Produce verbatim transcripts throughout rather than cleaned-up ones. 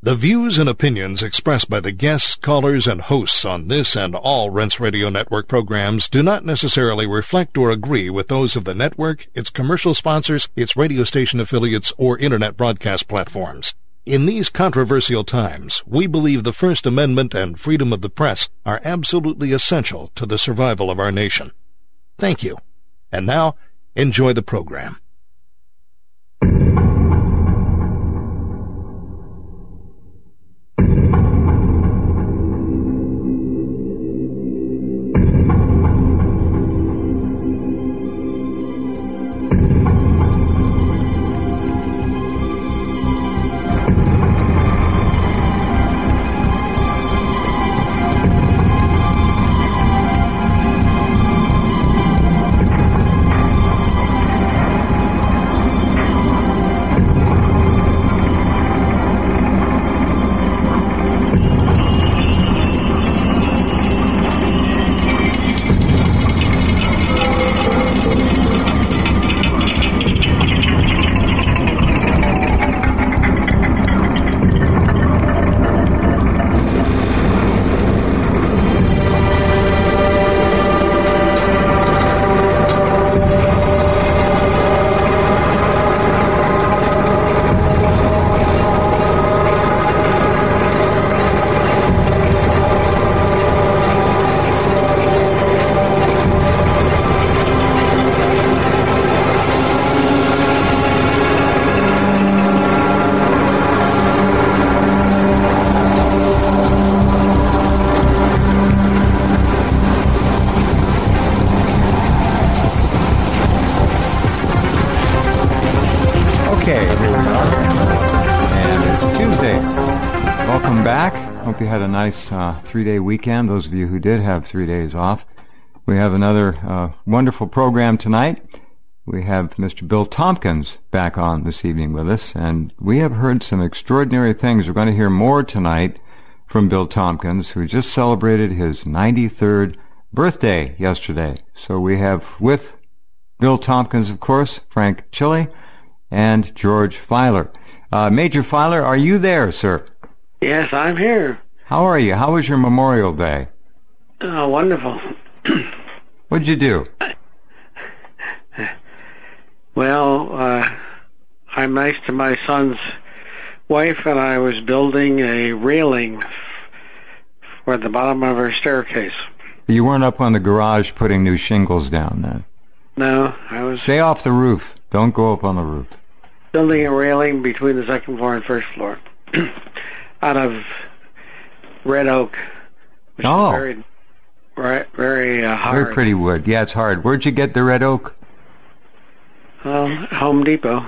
The views and opinions expressed by the guests, callers, and hosts on this and all Rense Radio Network programs do not necessarily reflect or agree with those of the network, its commercial sponsors, its radio station affiliates, or internet broadcast platforms. In these controversial times, we believe the First Amendment and freedom of the press are absolutely essential to the survival of our nation. Thank you. And now, enjoy the program. Nice uh, three-day weekend, those of you who did have three days off. We have another uh, wonderful program tonight. We have Mister Bill Tompkins back on this evening with us, and we have heard some extraordinary things. We're going to hear more tonight from Bill Tompkins, who just celebrated his ninety-third birthday yesterday. So we have with Bill Tompkins, of course, Frank Chile and George Filer. Uh, Major Filer, are you there, sir? Yes, I'm here. How are you? How was your Memorial Day? Oh, wonderful. What'd you do? Well, uh, I'm nice to my son's wife, and I was building a railing for the bottom of her staircase. You weren't up on the garage putting new shingles down then? No, I was... Stay off the roof. Don't go up on the roof. Building a railing between the second floor and first floor. Out of... red oak, which oh. is very, right, very uh, hard. Very pretty wood. Yeah, it's hard. Where'd you get the red oak? Um, Home Depot.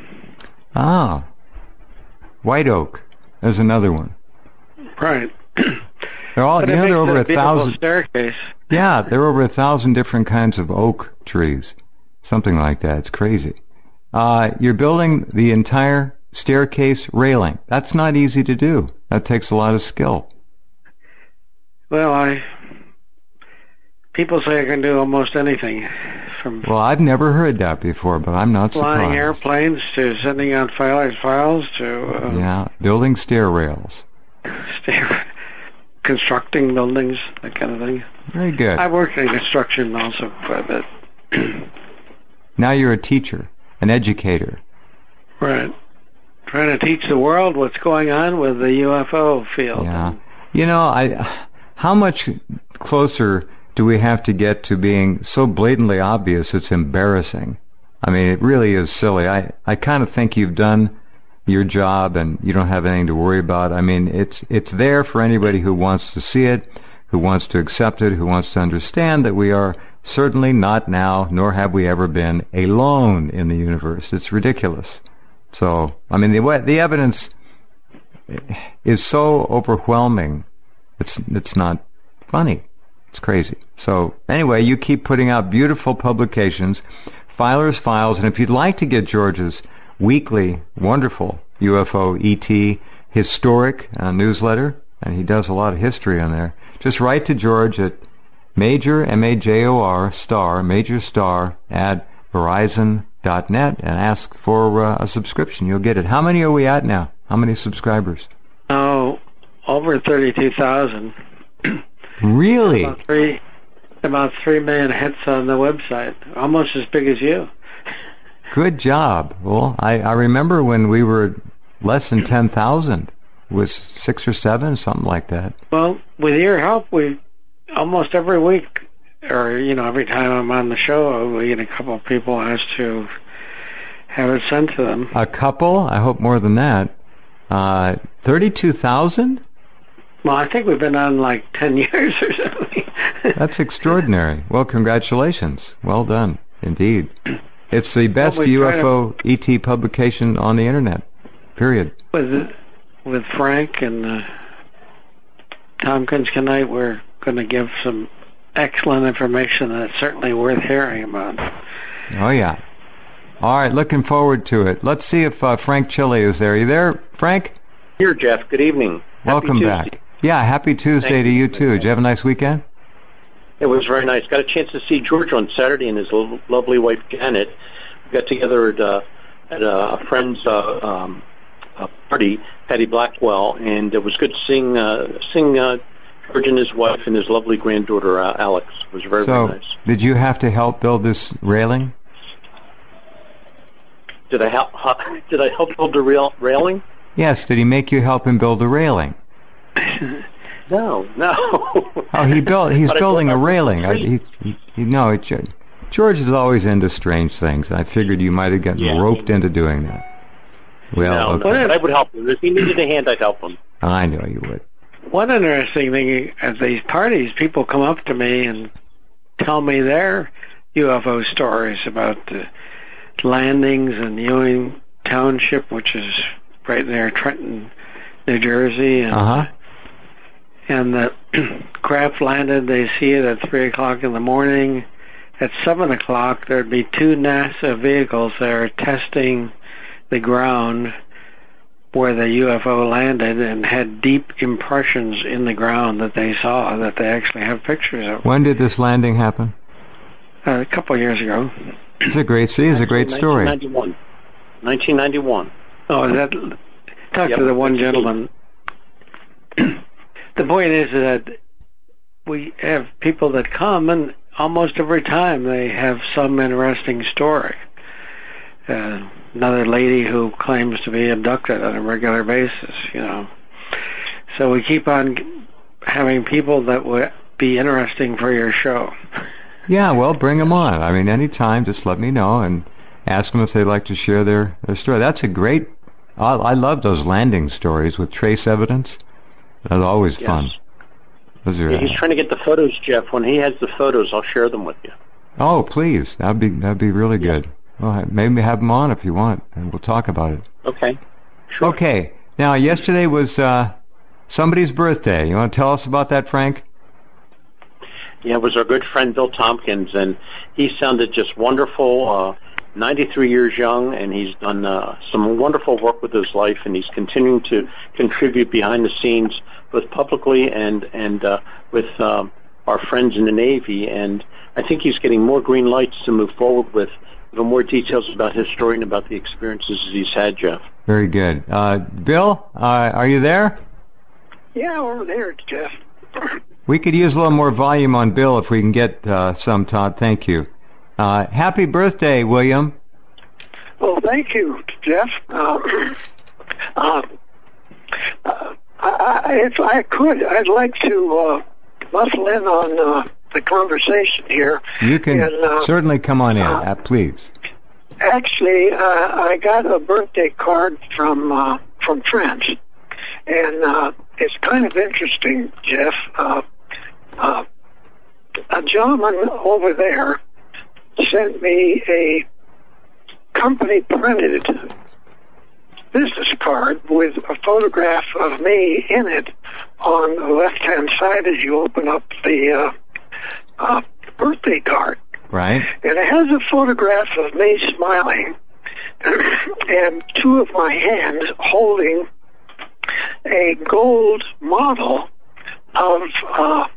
Ah, white oak. There's another one. Right. They're all. But you know, it they're over a a thousand. Staircase. Yeah, there are over a thousand different kinds of oak trees, something like that. It's crazy. Uh, you're building the entire staircase railing. That's not easy to do. That takes a lot of skill. Well, I... People say I can do almost anything. From well, I've never heard that before, but I'm not flying surprised. airplanes to sending out filers files to... Uh, yeah, building stair rails. Stair... constructing buildings, that kind of thing. Very good. I've worked in construction also quite a bit. Now you're a teacher, an educator. Right. Trying to teach the world what's going on with the U F O field. Yeah. You know, I, how much closer do we have to get to being so blatantly obvious it's embarrassing? I mean, it really is silly. I, I kind of think you've done your job and you don't have anything to worry about. I mean, it's it's there for anybody who wants to see it, who wants to accept it, who wants to understand that we are certainly not now, nor have we ever been, alone in the universe. It's ridiculous. So, I mean, the the evidence is so overwhelming, it's it's not funny. It's crazy. So, anyway, you keep putting out beautiful publications, Filer's Files, and if you'd like to get George's weekly, wonderful U F O E T historic uh, newsletter, and he does a lot of history on there, just write to George at Major, M A J O R, star, Major Star, at Verizon dot net and ask for uh, a subscription. You'll get it. How many are we at now? How many subscribers? Uh, over thirty-two thousand. Really? About three, about three million hits on the website, almost as big as you. Good job. Well, I, I remember when we were less than ten thousand, was six or seven, something like that. Well, with your help, we almost every week, or you know, every time I'm on the show, we get a couple of people asked to have it sent to them. A couple? I hope more than that. Uh, thirty-two thousand? Well, I think we've been on like ten years or something. That's extraordinary. Well, congratulations. Well done, indeed. It's the best well, U F O to, E T publication on the Internet, period. With with Frank and uh, Tompkins tonight, we're going to give some excellent information that's certainly worth hearing about. Oh, yeah. All right, looking forward to it. Let's see if uh, Frank Chile is there. Are you there, Frank? Here, Jeff. Good evening. Welcome back. Yeah, happy Tuesday Thank to you, too. Did you have a nice weekend? It was very nice. Got a chance to see George on Saturday and his lo- lovely wife, Janet. We got together at, uh, at a friend's uh, um, a party, Patty Blackwell, and it was good seeing, uh, seeing uh, George and his wife and his lovely granddaughter, uh, Alex. It was very, so, very nice. Did you have to help build this railing? Did I help? Did I help build the rail, railing? Yes. Did he make you help him build a railing? No, no. Oh, he built. He's but building I, a railing. I, he, he, he, no, it, George is always into strange things. I figured you might have gotten yeah. roped into doing that. Well, no, okay. no, but I would help him if he needed a hand. I'd help him. I know you would. One interesting thing at these parties, people come up to me and tell me their U F O stories about the landings in Ewing Township, which is right near Trenton, New Jersey, and uh-huh. and the craft landed. They see it at three o'clock in the morning. At seven o'clock, there'd be two NASA vehicles there testing the ground where the U F O landed, and had deep impressions in the ground that they saw, that they actually have pictures of. When did this landing happen? Uh, a couple of years ago. It's a great see. It's a great story. nineteen ninety-one. nineteen ninety-one. Oh, that. Talk yep. to the one gentleman. The point is that we have people that come, and almost every time they have some interesting story. Uh, another lady who claims to be abducted on a regular basis, you know. So we keep on having people that would be interesting for your show. Yeah, well, bring them on. I mean, anytime, just let me know and ask them if they'd like to share their, their story. That's a great... I, I love those landing stories with trace evidence. That's always yes. fun. Those are, yeah, he's trying to get the photos, Jeff. When he has the photos, I'll share them with you. Oh, please. That'd be that'd be really yeah. good. Well, maybe have them on if you want, and we'll talk about it. Okay. Sure. Okay. Now, yesterday was uh, somebody's birthday. You want to tell us about that, Frank? Yeah, it was our good friend Bill Tompkins, and he sounded just wonderful. Uh, ninety-three years young, and he's done uh, some wonderful work with his life, and he's continuing to contribute behind the scenes, both publicly and and uh, with um, our friends in the Navy. And I think he's getting more green lights to move forward with even more details about his story and about the experiences he's had, Jeff. Very good. Uh, Bill, uh, are you there? Yeah, over there, Jeff. We could use a little more volume on Bill if we can get uh, some, Todd. Thank you. Uh, happy birthday, William. Well, thank you, Jeff. Uh, uh, uh, I, if I could, I'd like to uh, muscle in on uh, the conversation here. You can and, uh, certainly come on in, uh, uh, please. Actually, uh, I got a birthday card from uh, from France, and uh, it's kind of interesting, Jeff. Uh, uh, a gentleman over there sent me a company-printed business card with a photograph of me in it on the left-hand side as you open up the uh, uh, birthday card. Right. And it has a photograph of me smiling and two of my hands holding a gold model of uh,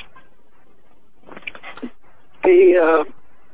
the... Uh,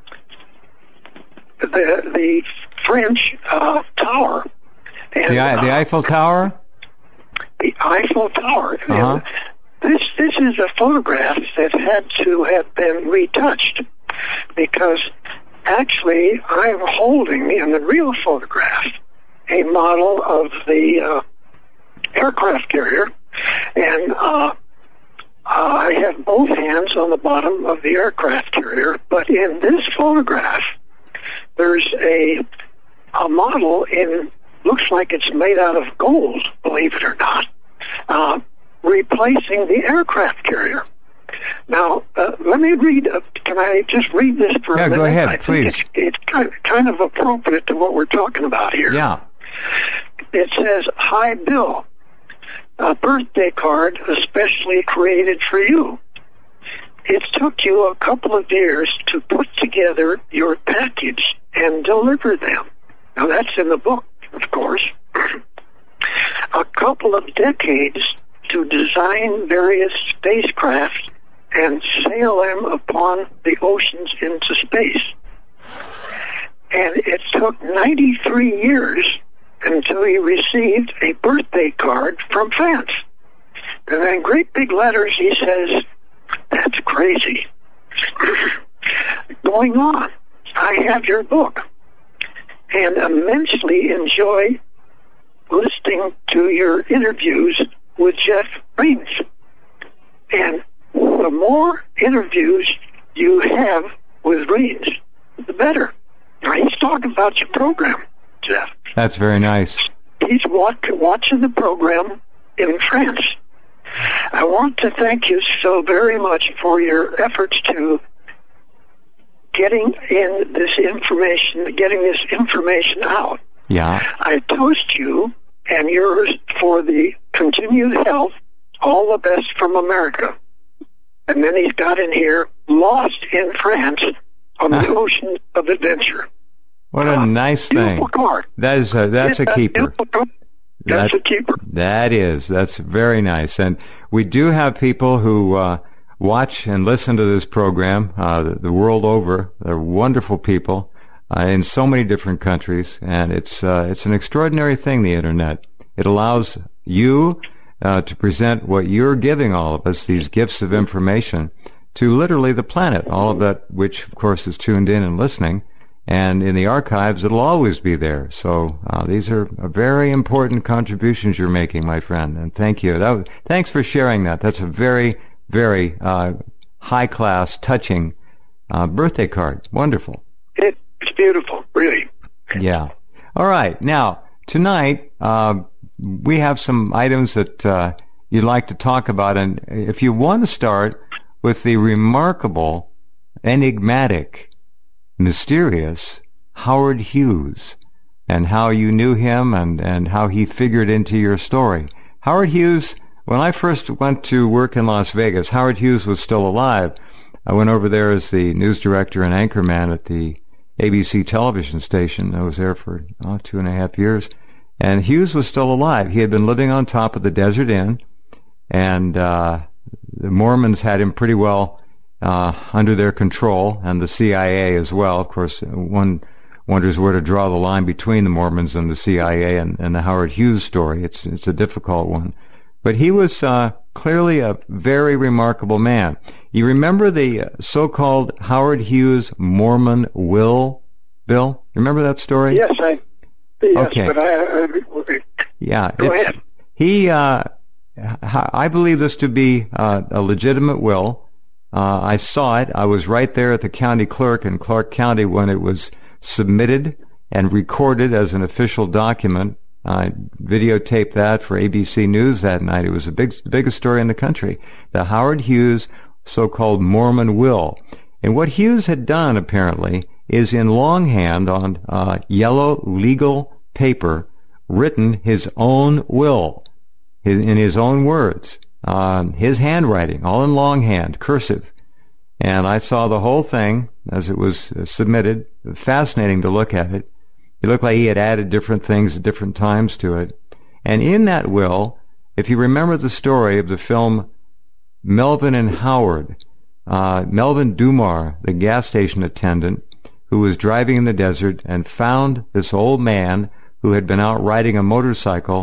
The the French uh, tower, and, the, the Eiffel Tower. the Eiffel Tower. Uh-huh. And this this is a photograph that had to have been retouched because actually I'm holding in the real photograph a model of the uh, aircraft carrier, and uh, I have both hands on the bottom of the aircraft carrier, but in this photograph there's a a model in, looks like it's made out of gold, believe it or not, uh, replacing the aircraft carrier. Now, uh, let me read, uh, can I just read this for yeah, a minute? go ahead, I please. think it's, it's kind, of, kind of appropriate to what we're talking about here. Yeah. It says, "Hi, Bill, a birthday card especially created for you. It took you a couple of years to put together your package and deliver them." Now, that's in the book, of course. "A couple of decades to design various spacecraft and sail them upon the oceans into space. And it took ninety-three years until he received a birthday card from France." And then in great big letters he says, "That's crazy." Going on, "I have your book and immensely enjoy listening to your interviews with Jeff Raines. And the more interviews you have with Raines, the better." Now, he's talking about your program, Jeff. That's very nice. He's watch, watching the program in France. "I want to thank you so very much for your efforts to getting in this information, getting this information out. Yeah. I toast you and yours for the continued health. All the best from America." And then he's got in here, "Lost in France on the ocean of adventure." What a uh, nice thing. Card. That is a, that's a keeper. That's that, a keeper. That is. That's very nice. And we do have people who uh, watch and listen to this program uh, the, the world over. They're wonderful people uh, in so many different countries, and it's uh, it's an extraordinary thing, the Internet. It allows you uh, to present what you're giving all of us, these gifts of information, to literally the planet, all of that which, of course, is tuned in and listening. And in the archives, it'll always be there. So uh, these are very important contributions you're making, my friend. And thank you. That was, thanks for sharing that. That's a very, very uh, high-class, touching uh, birthday card. Wonderful. It, it's beautiful, really. Yeah. All right. Now, tonight, uh, we have some items that uh, you'd like to talk about. And if you want to start with the remarkable, enigmatic, mysterious Howard Hughes, and how you knew him and, and how he figured into your story. Howard Hughes, when I first went to work in Las Vegas, Howard Hughes was still alive. I went over there as the news director and anchorman at the A B C television station. I was there for oh, two and a half years. And Hughes was still alive. He had been living on top of the Desert Inn, and uh, the Mormons had him pretty well Uh, under their control, and the C I A as well. Of course, one wonders where to draw the line between the Mormons and the C I A and, and the Howard Hughes story. It's it's a difficult one. But he was uh, clearly a very remarkable man. You remember the so-called Howard Hughes Mormon will, Bill? Remember that story? Yes, I. Yes, okay. But I, I, yeah, go it's, ahead. He, uh, I believe this to be uh, a legitimate will. Uh, I saw it. I was right there at the county clerk in Clark County when it was submitted and recorded as an official document. I videotaped that for A B C News that night. It was the big, the biggest story in the country. The Howard Hughes so-called Mormon will. And what Hughes had done, apparently, is in longhand on uh, yellow legal paper written his own will his, in his own words. Um, his handwriting, all in longhand, cursive. And I saw the whole thing as it was uh, submitted. Fascinating to look at it. It looked like he had added different things at different times to it. And in that will, if you remember the story of the film Melvin and Howard, uh, Melvin Dumar, the gas station attendant, who was driving in the desert and found this old man who had been out riding a motorcycle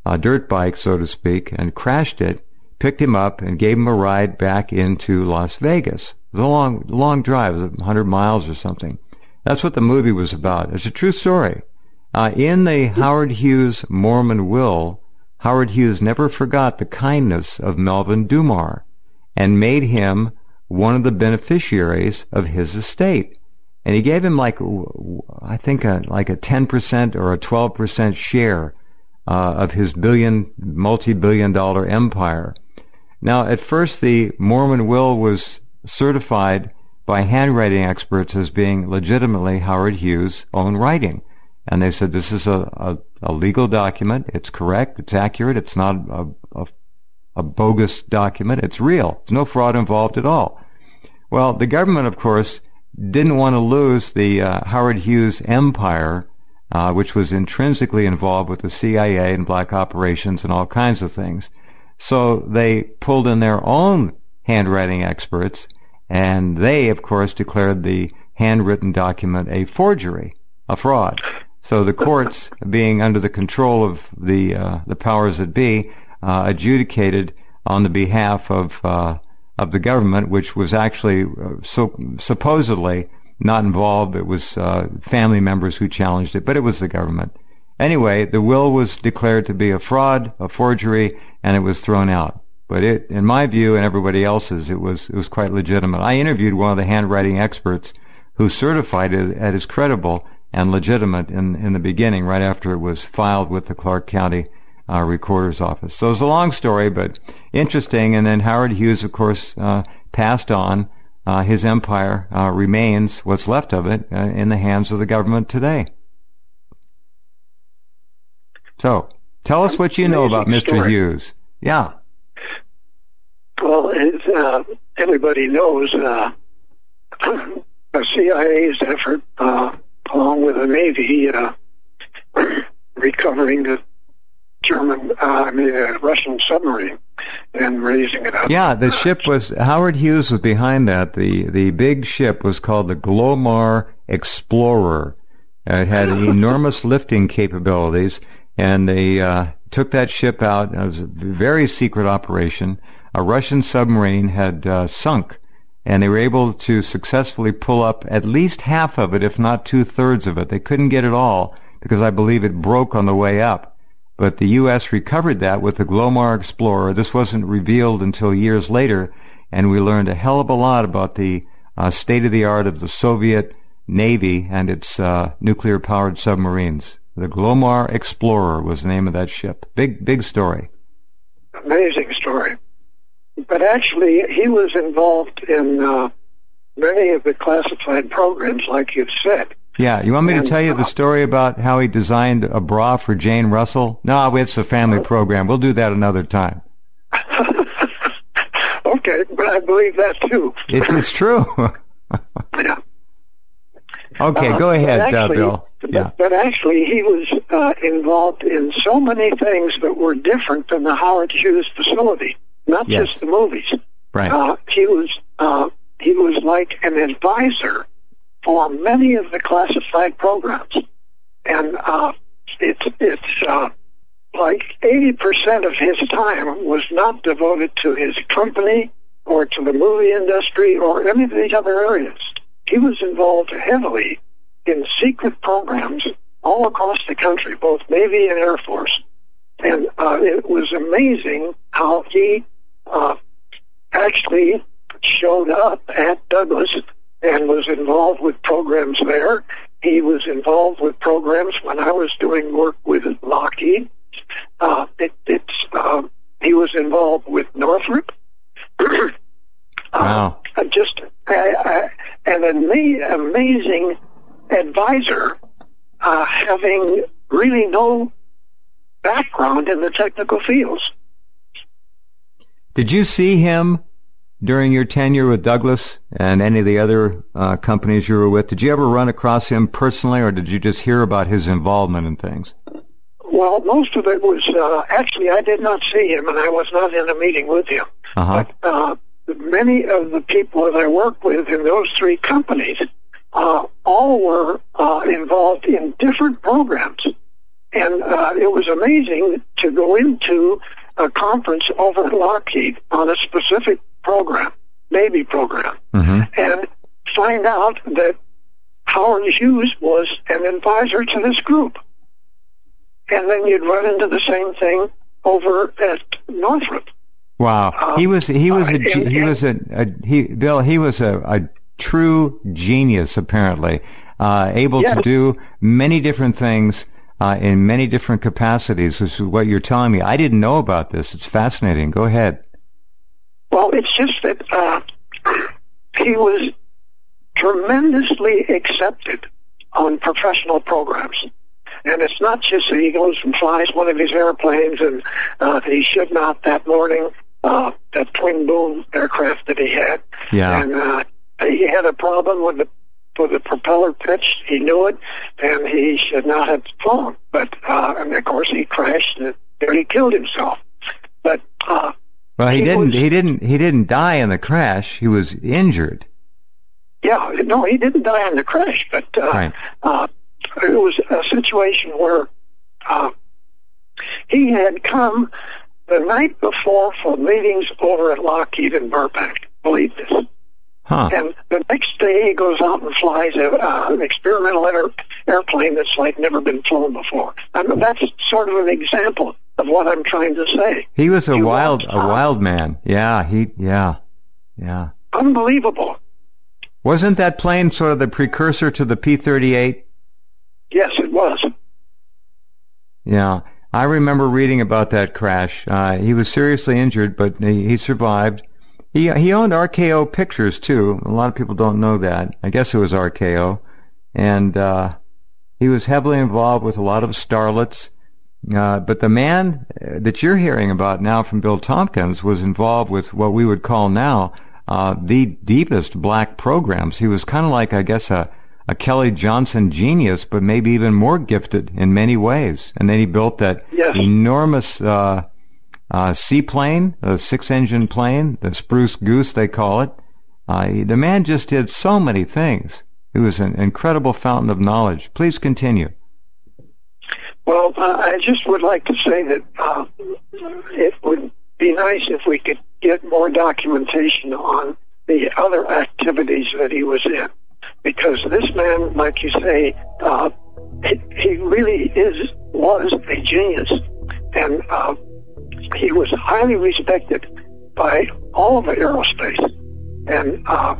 a dirt bike, so to speak, and crashed it, picked him up, and gave him a ride back into Las Vegas. It was a long, long drive, it was one hundred miles or something. That's what the movie was about. It's a true story. Uh, in the Howard Hughes Mormon will, Howard Hughes never forgot the kindness of Melvin Dumar and made him one of the beneficiaries of his estate. And he gave him like, I think, a, like a ten percent or a twelve percent share uh, of his billion, multi-billion dollar empire. Now, at first, the Mormon will was certified by handwriting experts as being legitimately Howard Hughes' own writing. And they said, this is a, a, a legal document. It's correct. It's accurate. It's not a, a, a bogus document. It's real. There's no fraud involved at all. Well, the government, of course, didn't want to lose the uh, Howard Hughes empire, uh, which was intrinsically involved with the C I A and black operations and all kinds of things. So they pulled in their own handwriting experts, and they, of course, declared the handwritten document a forgery, a fraud. So the courts, being under the control of the uh, the powers that be, uh, adjudicated on the behalf of uh, of the government, which was actually uh, so supposedly not involved. It was uh, family members who challenged it, but it was the government. Anyway, the will was declared to be a fraud, a forgery, and it was thrown out. But it, in my view and everybody else's, it was it was quite legitimate. I interviewed one of the handwriting experts who certified it as credible and legitimate in, in the beginning, right after it was filed with the Clark County uh, Recorder's Office. So it's a long story, but interesting. And then Howard Hughes, of course, uh, passed on. Uh, his empire uh, remains, what's left of it, uh, in the hands of the government today. So, tell us what you know about Mister Story. Hughes. Yeah. Well, it's, uh, everybody knows uh, the C I A's effort, uh, along with the Navy, uh, recovering the German, uh, I mean, uh, Russian submarine and raising it up. Yeah, the ship was, Howard Hughes was behind that. The, the big ship was called the Glomar Explorer. Uh, it had enormous lifting capabilities, and they uh, took that ship out. It was a very secret operation. A Russian submarine had uh, sunk, and they were able to successfully pull up at least half of it, if not two-thirds of it. They couldn't get it all because I believe it broke on the way up. But the U S recovered that with the Glomar Explorer. This wasn't revealed until years later, and we learned a hell of a lot about the uh, state-of-the-art of the Soviet Navy and its uh, nuclear-powered submarines. The Glomar Explorer was the name of that ship. Big, big story. Amazing story. But actually, he was involved in uh, many of the classified programs, like you've said. Yeah, you want me and, to tell you uh, the story about how he designed a bra for Jane Russell? No, it's a family program. We'll do that another time. Okay, but I believe that too. It's, it's true. Yeah. Okay, Uh, go ahead, but actually, uh, Bill. Yeah. But, but actually, he was uh, involved in so many things that were different than the Howard Hughes facility, not Yes. just the movies. Right. Uh, he was uh, he was like an advisor for many of the classified programs, and uh, it's it's uh, like eighty percent of his time was not devoted to his company or to the movie industry or any of these other areas. He was involved heavily in secret programs all across the country, both Navy and Air Force. And uh, it was amazing how he uh, actually showed up at Douglas and was involved with programs there. He was involved with programs when I was doing work with Lockheed. Uh, it, it's uh, he was involved with Northrop. Wow. Uh, just uh, uh, an ama- amazing advisor, uh, having really no background in the technical fields. Did you see him during your tenure with Douglas and any of the other uh, companies you were with? Did you ever run across him personally, or did you just hear about his involvement in things? Well, most of it was, uh, actually, I did not see him, and I was not in a meeting with him. Uh-huh. But uh, many of the people that I worked with in those three companies uh, all were uh, involved in different programs. And uh, it was amazing to go into a conference over at Lockheed on a specific program, Navy program, Mm-hmm. and find out that Howard Hughes was an advisor to this group. And then you'd run into the same thing over at Northrop. Wow. Uh, he was he was a uh, and- he was a, a he Bill he was a, a true genius, apparently, uh, able Yes. to do many different things uh, in many different capacities. This is what you're telling me. I didn't know about this. It's fascinating. Go ahead. Well, it's just that uh, he was tremendously accepted on professional programs. And it's not just that he goes and flies one of his airplanes and uh, he should not that morning, uh, that twin boom aircraft that he had. Yeah. And uh, he had a problem with the with the propeller pitch. He knew it, and he should not have flown. But, uh, and of course, he crashed and he killed himself. But uh, Well, he, he didn't. was- he didn't. He didn't die in the crash. He was injured. yeah, no, he didn't die in the crash, but uh, Right. uh, it was a situation where uh, he had come the night before for meetings over at Lockheed in Burbank. Believe this. Huh. And the next day he goes out and flies a, uh, an experimental air, airplane that's like never been flown before. I mean, that's sort of an example of what I'm trying to say. He was a He wild, was, a uh, wild man. Yeah. He. Yeah. Yeah. Unbelievable. Wasn't that plane sort of the precursor to the P thirty-eight? Yes, it was. Yeah. I remember reading about that crash. Uh, he was seriously injured, but he, he survived. He he owned R K O Pictures too. A lot of people don't know that. I guess it was R K O, and uh, he was heavily involved with a lot of starlets. Uh, but the man that you're hearing about now from Bill Tompkins was involved with what we would call now uh, the deepest black programs. He was kind of like, I guess, a a Kelly Johnson genius, but maybe even more gifted in many ways. And then he built that Yes. enormous uh, uh, seaplane, a six-engine plane, the Spruce Goose, they call it. Uh, he, the man just did so many things. He was an incredible fountain of knowledge. Please continue. Well, uh, I just would like to say that uh, it would be nice if we could get more documentation on the other activities that he was in. Because this man, like you say, uh, he, he really is was a genius, and uh, he was highly respected by all of aerospace. And uh,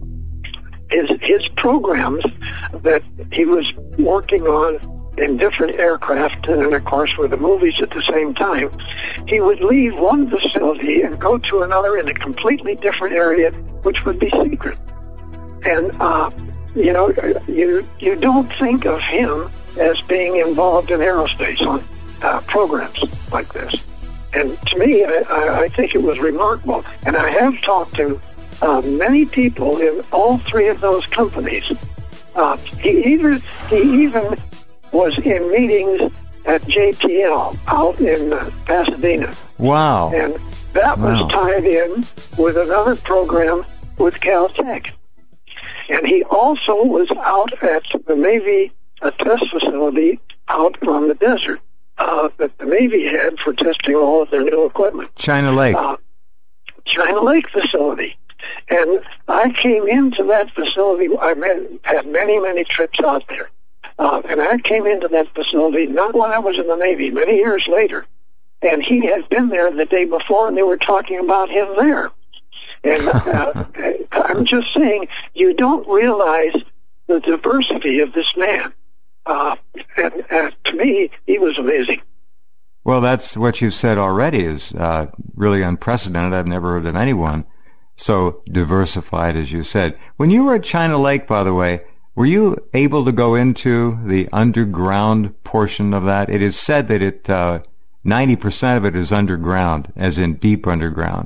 his his programs that he was working on in different aircraft, and then of course with the movies at the same time, he would leave one facility and go to another in a completely different area, which would be secret. And, uh, you know, you you don't think of him as being involved in aerospace on uh, programs like this. And to me, I, I, I think it was remarkable. And I have talked to uh, many people in all three of those companies. Uh, he either he even was in meetings at J P L out in uh, Pasadena. Wow. And that Wow. was tied in with another program with Caltech. And he also was out at the Navy a test facility out on the desert uh, that the Navy had for testing all of their new equipment. China Lake. Uh, China Lake facility. And I came into that facility. I met, had many, many trips out there. Uh, and I came into that facility not when I was in the Navy, many years later. And he had been there the day before, and they were talking about him there. And uh, I'm just saying, you don't realize the diversity of this man. Uh, and uh, to me, he was amazing. Well, that's what you've said already is uh, really unprecedented. I've never heard of anyone so diversified as you said. When you were at China Lake, by the way, were you able to go into the underground portion of that? It is said that it uh, ninety percent of it is underground, as in deep underground.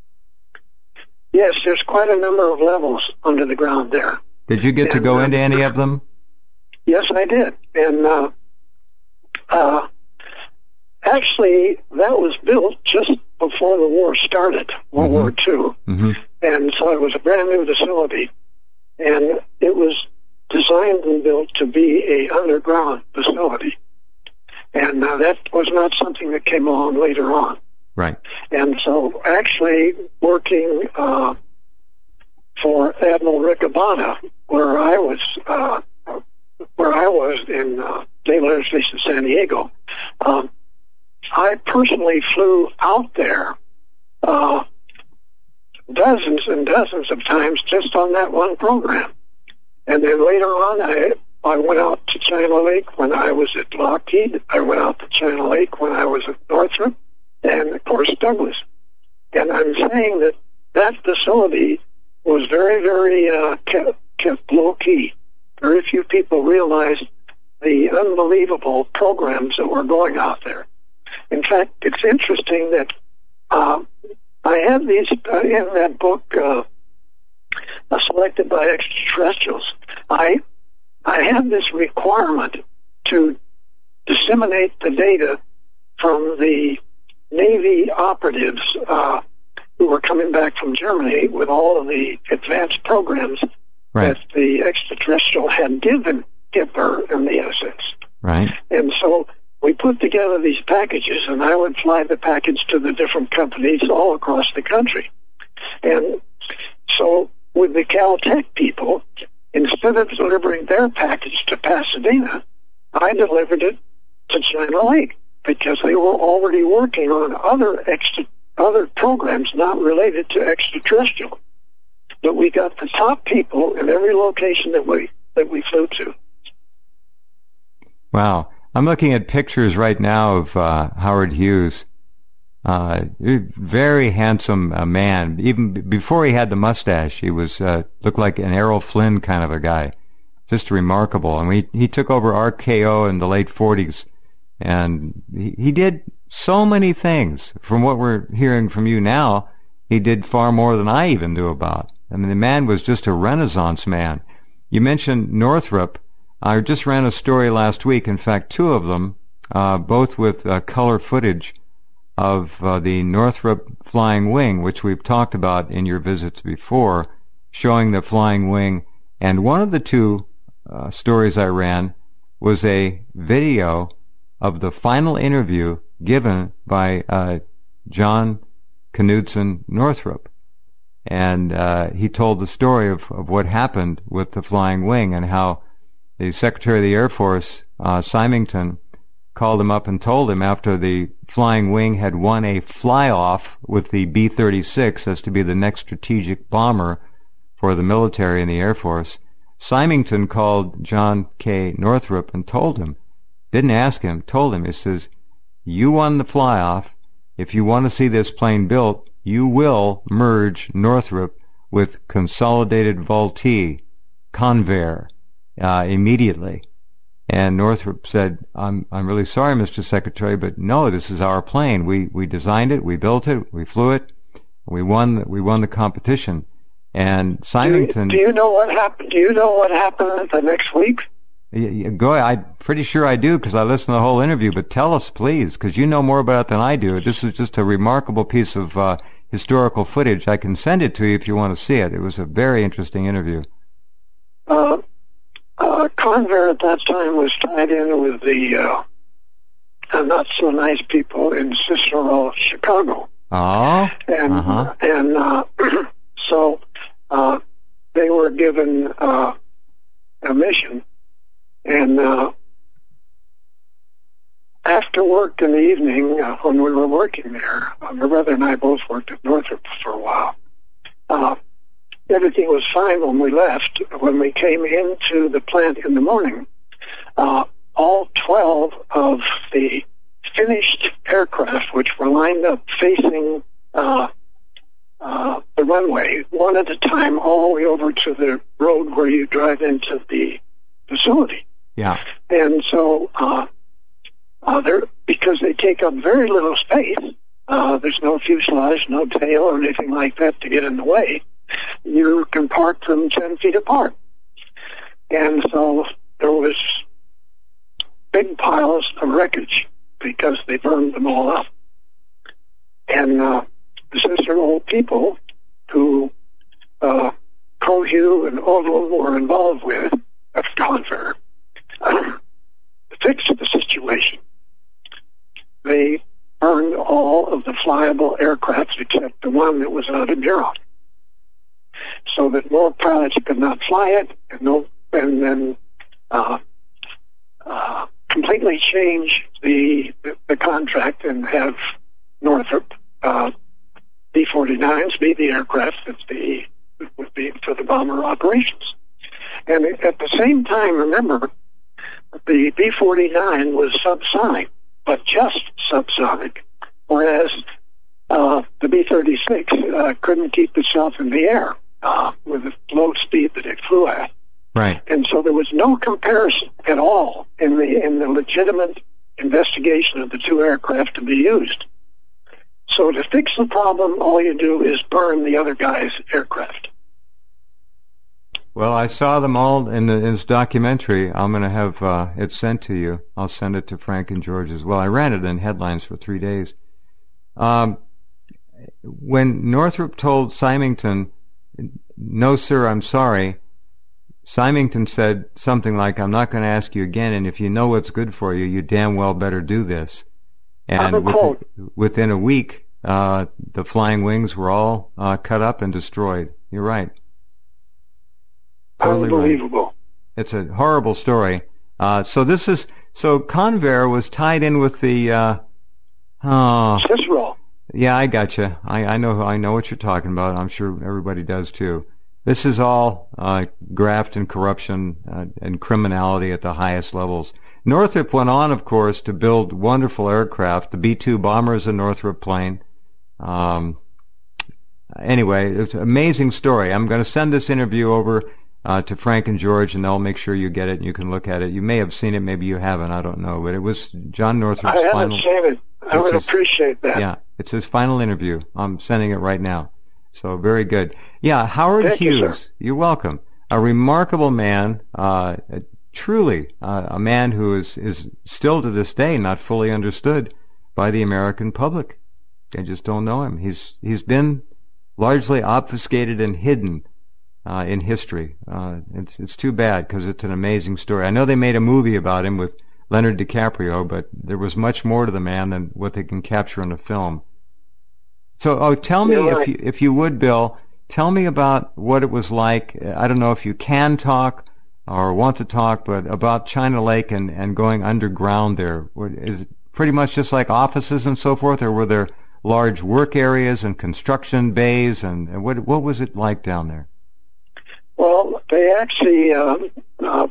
Yes, there's quite a number of levels under the ground there. Did you get to And, go uh, into any of them? Yes, I did. And uh, uh, actually, that was built just before the war started, World Mhm. War Two. Mm-hmm. And so it was a brand new facility. And it was designed and built to be a underground facility. And uh, that was not something that came along later on. Right. And so actually working uh, for Admiral Riccobona, where I was uh, where I was in uh, Naval Air Station San Diego, um, I personally flew out there uh, dozens and dozens of times just on that one program. And then later on, I I went out to China Lake when I was at Lockheed. I went out to China Lake when I was at Northrop, and of course Douglas. And I'm saying that that facility was very, very uh, kept, kept low key. Very few people realized the unbelievable programs that were going out there. In fact, it's interesting that uh, I have these uh, in that book, uh, uh, Selected by Extraterrestrials. I I have this requirement to disseminate the data from the Navy operatives uh, who were coming back from Germany with all of the advanced programs right. that the extraterrestrial had given Hitler and the S S. Right. And so we put together these packages, and I would fly the package to the different companies all across the country. And so with the Caltech people, instead of delivering their package to Pasadena, I delivered it to China Lake because they were already working on other extra, other programs not related to extraterrestrial. But we got the top people in every location that we that we flew to. Wow. I'm looking at pictures right now of uh, Howard Hughes. Uh, very handsome uh, man. Even b- before he had the mustache, he was uh, looked like an Errol Flynn kind of a guy. Just remarkable. And we, he took over R K O in the late forties, and he, he did so many things. From what we're hearing from you now, he did far more than I even knew about. I mean, the man was just a Renaissance man. You mentioned Northrop. I just ran a story last week, in fact, two of them, uh, both with uh, color footage of uh, the Northrop Flying Wing, which we've talked about in your visits before, showing the flying wing. And one of the two uh, stories I ran was a video of the final interview given by uh, John Knudsen Northrop. And uh, he told the story of, of what happened with the flying wing and how the Secretary of the Air Force, uh, Symington, called him up and told him after the flying wing had won a fly-off with the B thirty-six as to be the next strategic bomber for the military and the Air Force, Symington called John K. Northrop and told him, didn't ask him, told him, he says, you won the fly-off. If you want to see this plane built, you will merge Northrop with Consolidated Vultee, Convair, uh, immediately. And Northrop said, I'm I'm really sorry, Mister Secretary, but no, this is our plane. We we designed it, we built it, we flew it, we won we won the competition. And Symington. Do you, do you know what happened? Do you know what happened the next week? Yeah, yeah, go. I'm pretty sure I do because I listened to the whole interview. But tell us, please, because you know more about it than I do. This was just a remarkable piece of uh, historical footage. I can send it to you if you want to see it. It was a very interesting interview. Uh. Uh, Convair at that time was tied in with the uh, uh, not so nice people in Cicero, Chicago. Oh, and uh-huh. and uh, so uh, they were given uh, a mission, and uh, after work in the evening, uh, when we were working there, uh, my brother and I both worked at Northrop for a while. Uh, Everything was fine when we left. When we came into the plant in the morning, uh, all twelve of the finished aircraft, which were lined up facing uh, uh, the runway, one at a time, all the way over to the road where you drive into the facility. Yeah. And so, uh, uh, they're, because they take up very little space, uh, there's no fuselage, no tail, or anything like that to get in the way. You can park them ten feet apart. And so there was big piles of wreckage because they burned them all up. And uh, the sister old people who uh, Cohue and Odlum were involved with at Convair um, fixed the situation. they burned all of the flyable aircraft except the one that was out of Europe, so that more pilots could not fly it, and no, and then uh, uh, completely change the, the the contract and have Northrop uh, B forty-nines be the aircraft that the would be for the bomber operations. And at the same time, remember, the B forty-nine was subsonic, but just subsonic, whereas uh, the B thirty-six uh, couldn't keep itself in the air uh, with the low speed that it flew at. Right. And so there was no comparison at all in the in the legitimate investigation of the two aircraft to be used. So to fix the problem, all you do is burn the other guy's aircraft. Well, I saw them all in, the, in this documentary. I'm going to have uh, it sent to you. I'll send it to Frank and George as well. I ran it in headlines for three days. Um, when Northrop told Symington, "No, sir, I'm sorry," Symington said something like, "I'm not going to ask you again, and if you know what's good for you, you damn well better do this." And within, within a week, uh, the flying wings were all uh, cut up and destroyed. You're right. Totally Unbelievable. Right. It's a horrible story. Uh, so this is so Convair was tied in with the. Uh, oh, Cicero. Yeah, I gotcha. I, I know. I know what you're talking about. I'm sure everybody does too. This is all uh, graft and corruption uh, and criminality at the highest levels. Northrop went on, of course, to build wonderful aircraft. The B two bomber is a Northrop plane. Um, anyway, it's an amazing story. I'm going to send this interview over uh, to Frank and George, and they'll make sure you get it and you can look at it. You may have seen it, maybe you haven't. I don't know. But it was John Northrop's I haven't final. seen it. I would his, appreciate that. Yeah, it's his final interview. I'm sending it right now. So very good. Yeah, Howard Thank Hughes. You, sir. You're welcome. A remarkable man. Uh, truly uh, a man who is, is still to this day not fully understood by the American public. They just don't know him. He's he's been largely obfuscated and hidden uh, in history. Uh, it's it's too bad because it's an amazing story. I know they made a movie about him with Leonardo DiCaprio, but there was much more to the man than what they can capture in a film. So, oh, tell me You're if right. you if you would, Bill. Tell me about what it was like. I don't know if you can talk or want to talk, but about China Lake and, and going underground there. Is it pretty much just like offices and so forth, or were there large work areas and construction bays, and, and what what was it like down there? Well, they actually uh, uh,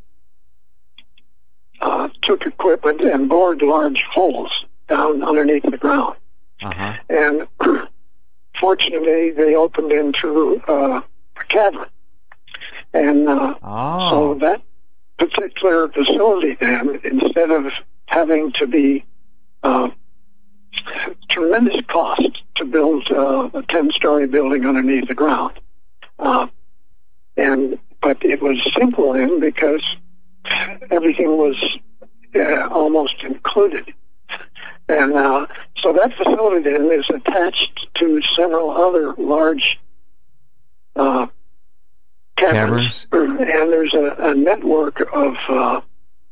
uh, took equipment and bored large holes down underneath the ground. Uh-huh. And fortunately, they opened into uh, a cavern. And uh, Oh. so that particular facility then, instead of having to be uh, tremendous cost to build uh, a ten-story building underneath the ground, uh, and but it was simple then because everything was uh, almost included. And uh, so that facility then is attached to several other large uh, caverns. Caverns? And there's a, a network of uh,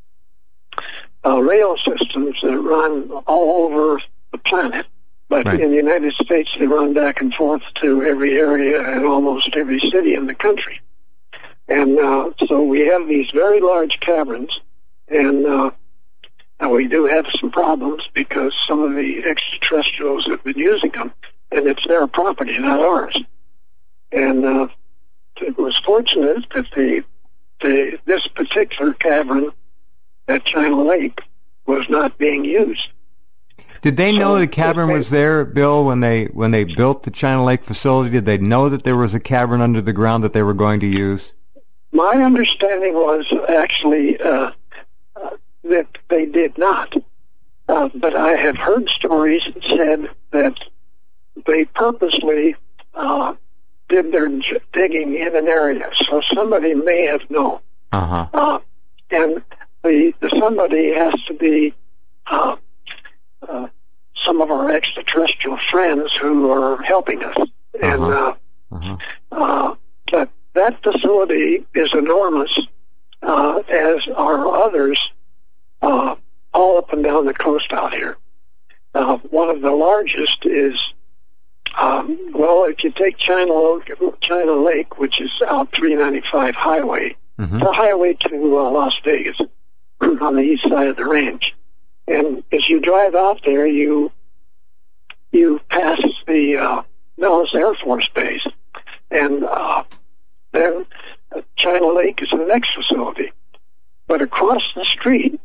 uh, rail systems that run all over the planet. But Right. in the United States, they run back and forth to every area and almost every city in the country. And uh, so we have these very large caverns, and uh, now we do have some problems because some of the extraterrestrials have been using them, and it's their property, not ours. And uh, it was fortunate that the, the this particular cavern at China Lake was not being used. Did they So, know the cavern they- was there, Bill, when they when they built the China Lake facility? Did they know that there was a cavern under the ground that they were going to use? My understanding was actually uh, uh, that they did not. Uh, but I have heard stories that said that they purposely uh, did their j- digging in an area, so somebody may have known. Uh-huh. Uh, and the, the somebody has to be uh, uh, some of our extraterrestrial friends who are helping us. And Uh-huh. uh, Uh-huh. uh, but that facility is enormous, uh, as are others uh, all up and down the coast out here. Uh, one of the largest is, um, well, if you take China, China Lake, which is out three ninety-five highway, Mm-hmm. the highway to uh, Las Vegas on the east side of the range. And as you drive out there, you you pass the uh, Nellis Air Force Base, and uh, then uh, China Lake is the next facility. But across the street,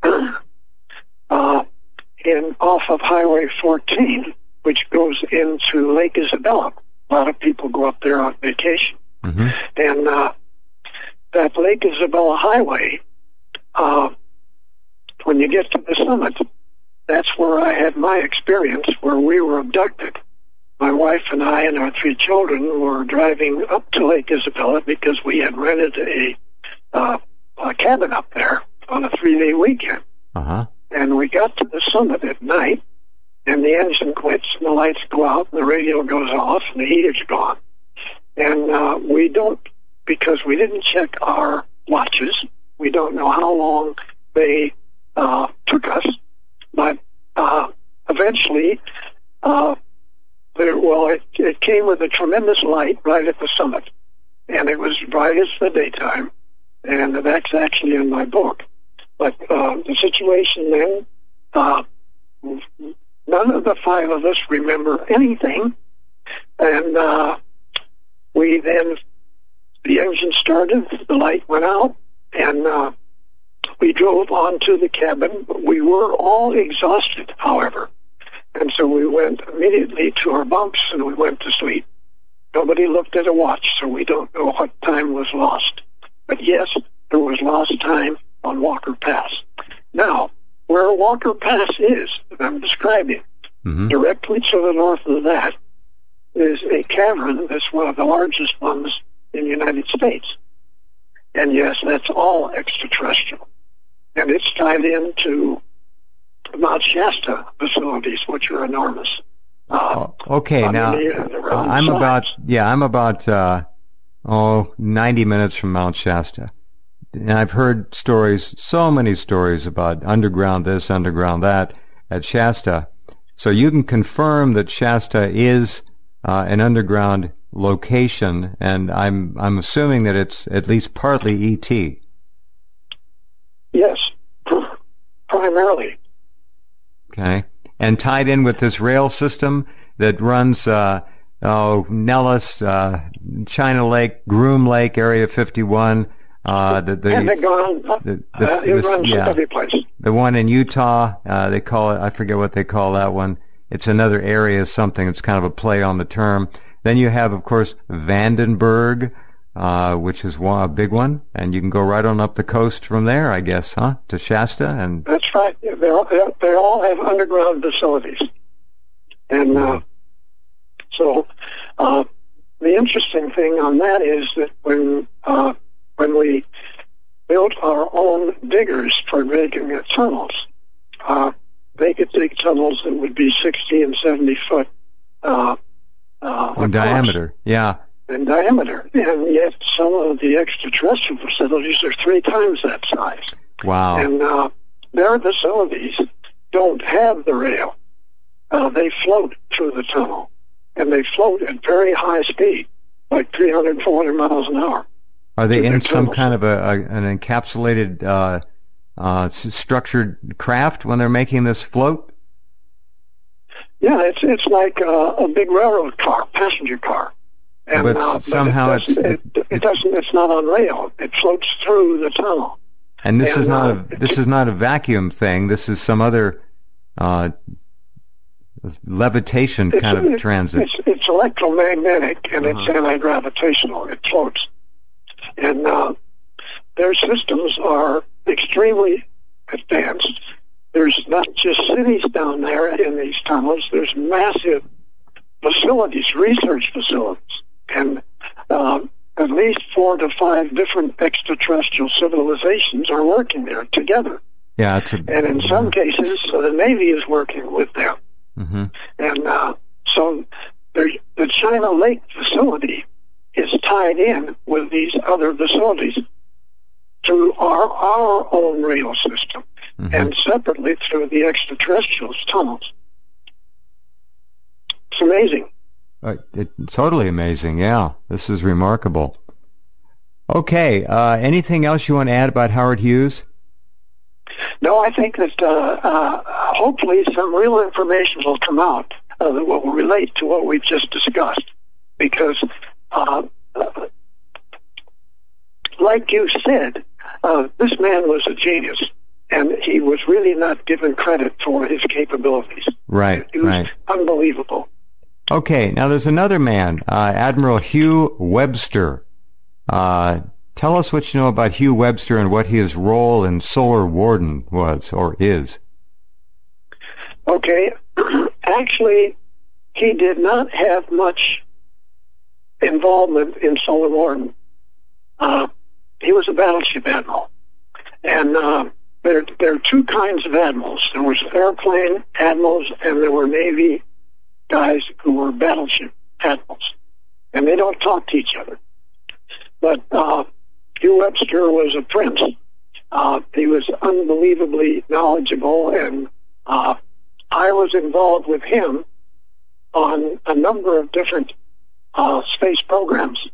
uh, in off of Highway fourteen, which goes into Lake Isabella, a lot of people go up there on vacation, Mm-hmm. and uh, that Lake Isabella Highway, uh, when you get to the summit, that's where I had my experience, where we were abducted. My wife and I and our three children were driving up to Lake Isabella because we had rented a, uh, a cabin up there on a three-day weekend. Uh-huh. And we got to the summit at night, and the engine quits, and the lights go out, and the radio goes off, and the heater's gone. And uh, we don't, because we didn't check our watches, we don't know how long they uh, took us, but uh, eventually, uh, there, well, it, it came with a tremendous light right at the summit, and it was bright as the daytime, and that's actually in my book. But uh, the situation then, uh, none of the five of us remember anything, and uh, we then, the engine started, the light went out, and uh, we drove on to the cabin. We were all exhausted, however, and so we went immediately to our bunks and we went to sleep. Nobody looked at a watch, so we don't know what time was lost. But yes, there was lost time on Walker Pass. Now, where Walker Pass is, that I'm describing, Mm-hmm. directly to the north of that is a cavern that's one of the largest ones in the United States. And yes, that's all extraterrestrial. And it's tied into Mount Shasta facilities, which are enormous. Uh, Oh, okay, now underneath and around the I'm sides. about yeah, I'm about uh, oh ninety minutes from Mount Shasta, and I've heard stories, so many stories about underground this, underground that at Shasta. So you can confirm that Shasta is uh, an underground location, and I'm I'm assuming that it's at least partly E T. Yes, primarily. Okay, and tied in with this rail system that runs uh, oh Nellis, uh, China Lake, Groom Lake, Area fifty-one. Uh, the, the, Pentagon, the, the, uh, it the- runs yeah. every place. The one in Utah, uh, they call it, I forget what they call that one. It's another area something. It's kind of a play on the term. Then you have, of course, Vandenberg, uh, which is one, a big one. And you can go right on up the coast from there, I guess, huh? To Shasta. And That's right. They all, they all have underground facilities. And uh, so uh, the interesting thing on that is that when uh, when we built our own diggers for digging the tunnels, uh, they could dig tunnels that would be sixty and seventy foot uh, uh, in across diameter. Yeah. in diameter. And yet some of the extraterrestrial facilities are three times that size. Wow. And uh, their facilities don't have the rail. Uh, they float through the tunnel, and they float at very high speed, like three hundred, four hundred miles an hour. Are they through in their some tunnels. kind of a, a an encapsulated, uh, uh, s- structured craft when they're making this float? Yeah, it's it's like uh, a big railroad car, passenger car. And, But uh, somehow it doesn't, it's- it, it doesn't. It's not on rail. It floats through the tunnel. And this And, is not uh, a this is not a vacuum thing. This is some other uh, levitation It's, kind of it- transit. It's, it's electromagnetic and it's Uh-huh. anti-gravitational. It floats. And uh, their systems are extremely advanced. There's not just cities down there in these tunnels. There's massive facilities, research facilities. And um, at least four to five different extraterrestrial civilizations are working there together. Yeah, it's a. And in some cases, uh, the Navy is working with them. hmm And uh, so the, the China Lake facility is tied in with these other facilities through our, our own rail system hmm and separately through the extraterrestrials' tunnels. It's amazing. Uh, it, totally amazing, yeah. This is remarkable. Okay, uh, anything else you want to add about Howard Hughes? No, I think that uh, uh, hopefully some real information will come out uh, that will relate to what we've just discussed. Because, uh, uh, like you said, uh, this man was a genius, and he was really not given credit for his capabilities. Right, he was right. unbelievable. Okay, now there's another man, uh, Admiral Hugh Webster. Uh, tell us what you know about Hugh Webster and what his role in Solar Warden was, or is. Okay, actually, he did not have much involvement in Solar Warden. Uh, he was a battleship admiral. And uh, there, there are two kinds of admirals. There was airplane admirals, and there were Navy guys who were battleship admirals. And they don't talk to each other. But uh, Hugh Webster was a prince. Uh, he was unbelievably knowledgeable, and uh, I was involved with him on a number of different uh, space programs.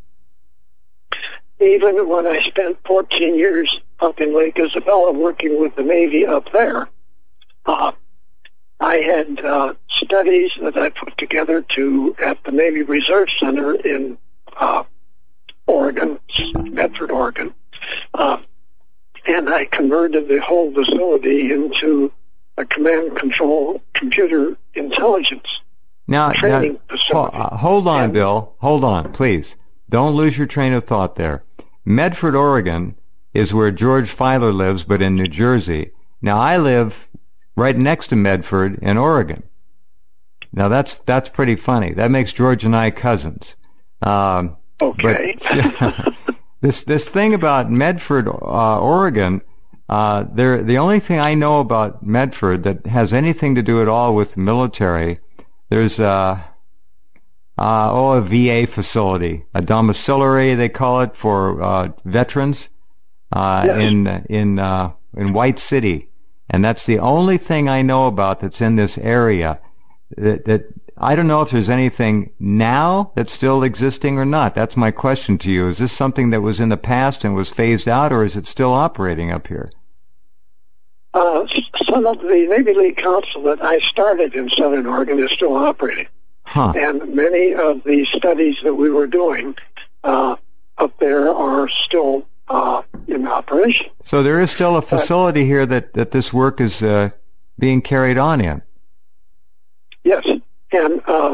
Even when I spent fourteen years up in Lake Isabella working with the Navy up there, uh, I had uh, studies that I put together to at the Navy Reserve Center in uh, Oregon, Medford, Oregon, uh, and I converted the whole facility into a command and control computer intelligence now, training now, facility. Ho- hold on, and, Bill. Hold on, please. Don't lose your train of thought there. Medford, Oregon is where George Filer lives, but in New Jersey. Now, I live right next to Medford in Oregon. Now, that's that's pretty funny. That makes George and I cousins. Um, okay. But, this this thing about Medford, uh, Oregon, uh, there the only thing I know about Medford that has anything to do at all with military, there's a uh, oh a V A facility, a domiciliary they call it for uh, veterans uh, yes. in in uh, in White City, and that's the only thing I know about that's in this area. That, that I don't know if there's anything now that's still existing or not. That's my question to you. Is this something that was in the past and was phased out, or is it still operating up here? Uh, some of the Navy League Council that I started in Southern Oregon is still operating. Huh. And many of the studies that we were doing uh, up there are still uh, in operation. So there is still a facility uh, here that, that this work is uh, being carried on in. Yes. And uh,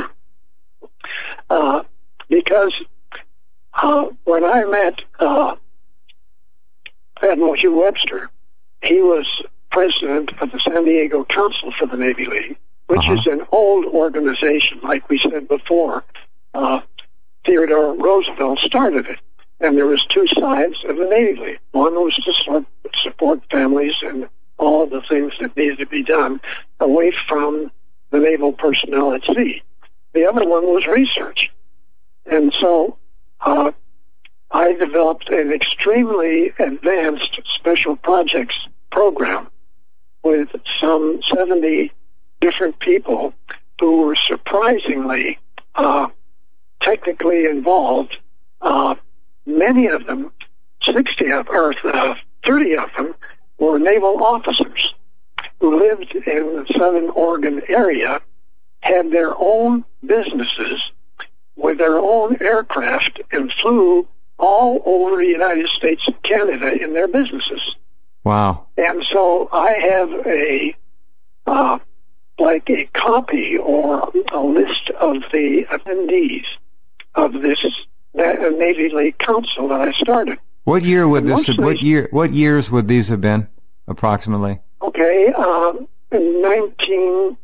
uh, because uh, when I met uh, Admiral Hugh Webster, he was president of the San Diego Council for the Navy League, which uh-huh. is an old organization, like we said before. Uh, Theodore Roosevelt started it, and there was two sides of the Navy League. One was to support, support families and all of the things that needed to be done away from the naval personnel at sea. The other one was research. And so uh, I developed an extremely advanced special projects program with some seventy different people who were surprisingly uh, technically involved. Uh, many of them, sixty of, or uh, thirty of them, were naval officers who lived in the Southern Oregon area, had their own businesses with their own aircraft, and flew all over the United States and Canada in their businesses. Wow. And so I have a, uh, like a copy or a list of the attendees of this Navy League Council that I started. What year would and this have, what year, what years would these have been, approximately? Okay, um, in nineteen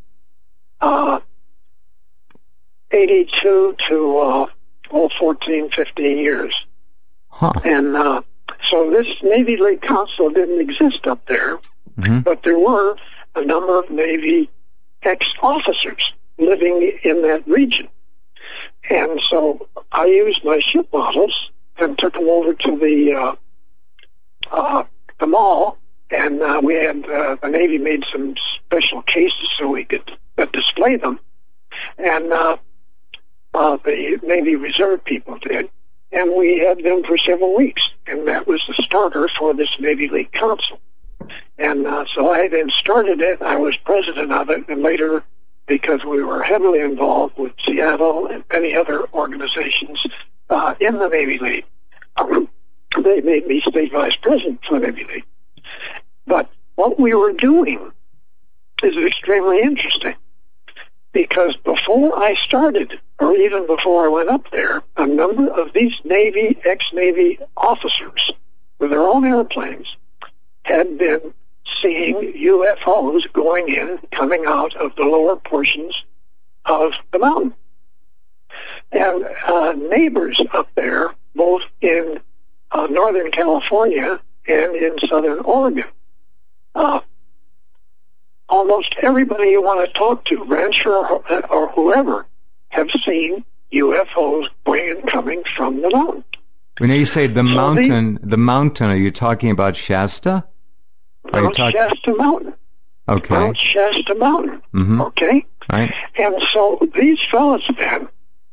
eighty-two to, uh, oh, fourteen, fifteen years. Huh. And, uh, so this Navy League Council didn't exist up there, mm-hmm. but there were a number of Navy ex-officers living in that region. And so I used my ship models and took them over to the, uh, uh, the mall, and uh, we had, uh, the Navy made some special cases so we could uh, display them. And uh, uh, the Navy Reserve people did. And we had them for several weeks. And that was the starter for this Navy League Council. And uh, so I then started it. I was president of it. And later, because we were heavily involved with Seattle and many other organizations uh, in the Navy League, um, they made me state vice president for the Navy League. But what we were doing is extremely interesting, because before I started, or even before I went up there, a number of these Navy, ex-Navy officers with their own airplanes had been seeing U F Os going in, coming out of the lower portions of the mountain. And uh, neighbors up there, both in uh, Northern California and in Southern Oregon, uh, almost everybody you want to talk to, rancher or, or whoever, have seen U F Os going and coming from the mountain. When you say the so mountain, they, the mountain, are you talking about Shasta? Are Mount talk- Shasta Mountain. Okay. Mount Shasta Mountain. Mm-hmm. Okay? Right. And so these fellas then,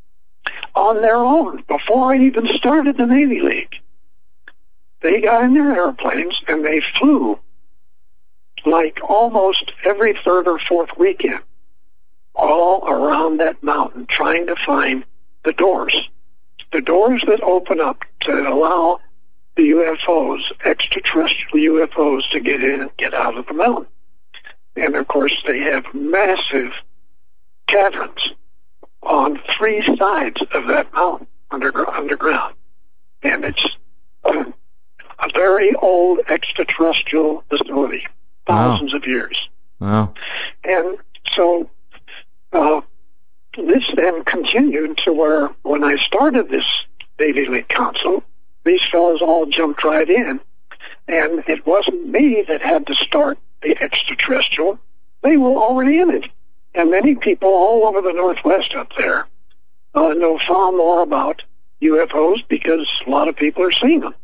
on their own, before I even started the Navy League, they got in their airplanes and they flew like almost every third or fourth weekend all around that mountain trying to find the doors. The doors that open up to allow the U F Os, extraterrestrial U F Os, to get in and get out of the mountain. And of course they have massive caverns on three sides of that mountain under, underground. And it's a, a very old extraterrestrial facility, thousands wow. of years. Wow. And so uh, this then continued to where when I started this Navy League Council, these fellows all jumped right in. And it wasn't me that had to start the extraterrestrial. They were already in it. And many people all over the Northwest up there uh, know far more about U F Os because a lot of people are seeing them.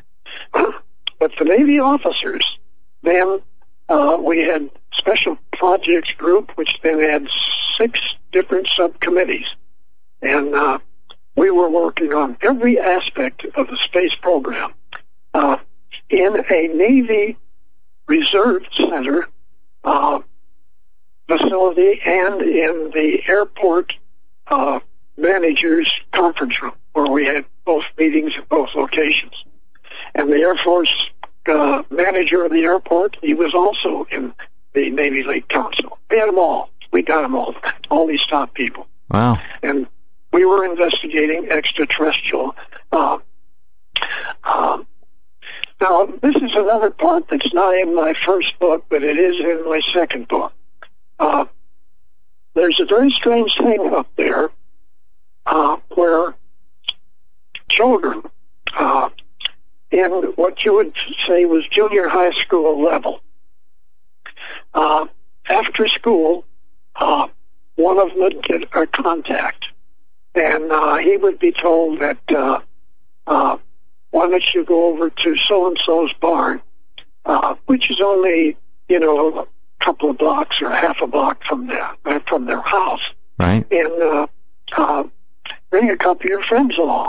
But the Navy officers, then uh, we had Special Projects Group, which then had six different subcommittees. And uh, we were working on every aspect of the space program uh, in a Navy Reserve Center uh, facility and in the airport uh, managers' conference room, where we had both meetings at both locations. And the Air Force uh, manager of the airport, he was also in the Navy League Council. We had them all. We got them all, all these top people. Wow. And we were investigating extraterrestrial. Uh, uh, now, this is another part that's not in my first book, but it is in my second book. Uh, there's a very strange thing up there uh, where children uh, in what you would say was junior high school level, uh, after school, uh, one of them would get a contact, and uh, he would be told that, uh, uh, why don't you go over to so-and-so's barn, uh, which is only, you know, a couple of blocks or half a block from their, uh, from their house. Right. And uh, uh, bring a couple of your friends along.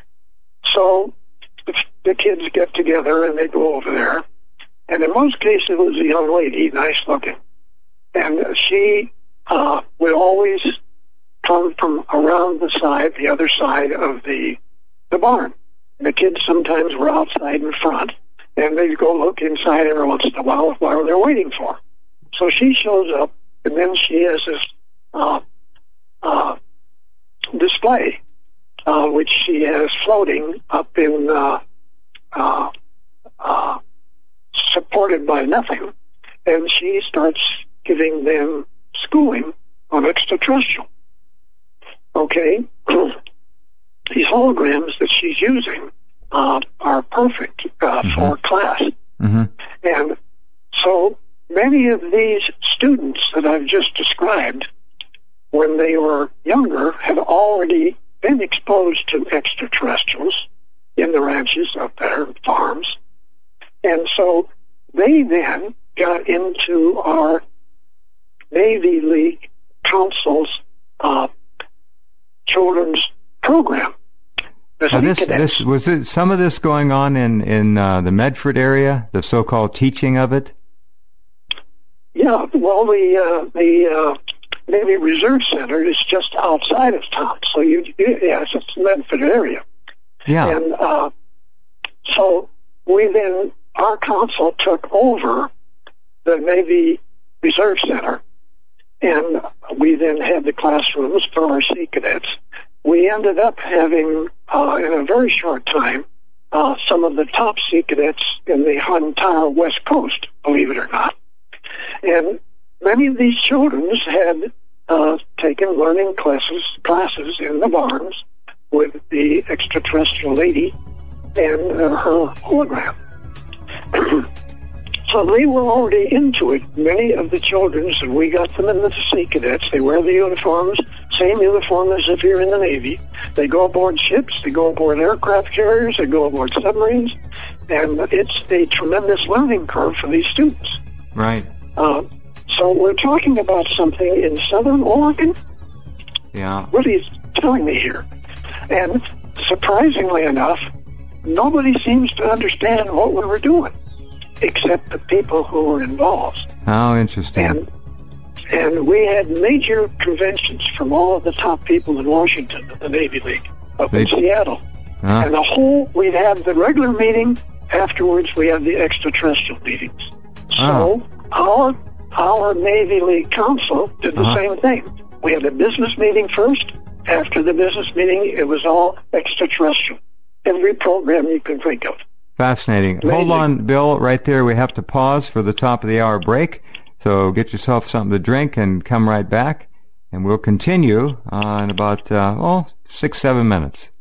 So the, the kids get together and they go over there. And in most cases it was a young lady, nice looking. And she uh, would always come from around the side, the other side of the the barn. The kids sometimes were outside in front, and they'd go look inside every once in a while while they're waiting for her. So she shows up, and then she has this uh, uh, display, uh, which she has floating up in, uh, uh, uh, supported by nothing, and she starts giving them schooling on extraterrestrial. Okay? These holograms that she's using uh, are perfect uh, mm-hmm. for class. Mm-hmm. And so many of these students that I've just described, when they were younger, had already been exposed to extraterrestrials in the ranches up there, farms. And so they then got into our Navy League Council's uh, children's program. Now this, this, was it some of this going on in, in uh, the Medford area, the so-called teaching of it? Yeah, well, the uh, the uh, Navy Reserve Center is just outside of town, so you, yes, it's the Medford area. Yeah. And uh, so we then, our council took over the Navy Reserve Center, and we then had the classrooms for our Sea Cadets. We ended up having, uh, in a very short time, uh, some of the top Sea Cadets in the entire West Coast, believe it or not. And many of these children had uh, taken learning classes classes in the barns with the extraterrestrial lady and uh, her hologram. So they were already into it. Many of the children, and we got them in the Sea Cadets. They wear the uniforms, same uniform as if you're in the Navy. They go aboard ships, they go aboard aircraft carriers, they go aboard submarines, and it's a tremendous learning curve for these students. Right. Uh, so we're talking about something in Southern Oregon. Yeah. What he's telling me here. And surprisingly enough, nobody seems to understand what we were doing, except the people who were involved. How interesting. And, and we had major conventions from all of the top people in Washington, the Navy League, up they, in Seattle. Huh? And the whole, we'd have the regular meeting, afterwards we had the extraterrestrial meetings. So oh. our our Navy League Council did the uh-huh. same thing. We had a business meeting first. After the business meeting, it was all extraterrestrial. Every program you can think of. Fascinating. Amazing. Hold on, Bill, right there. We have to pause for the top of the hour break. So get yourself something to drink and come right back. And we'll continue uh, in about, uh, oh, six, seven minutes.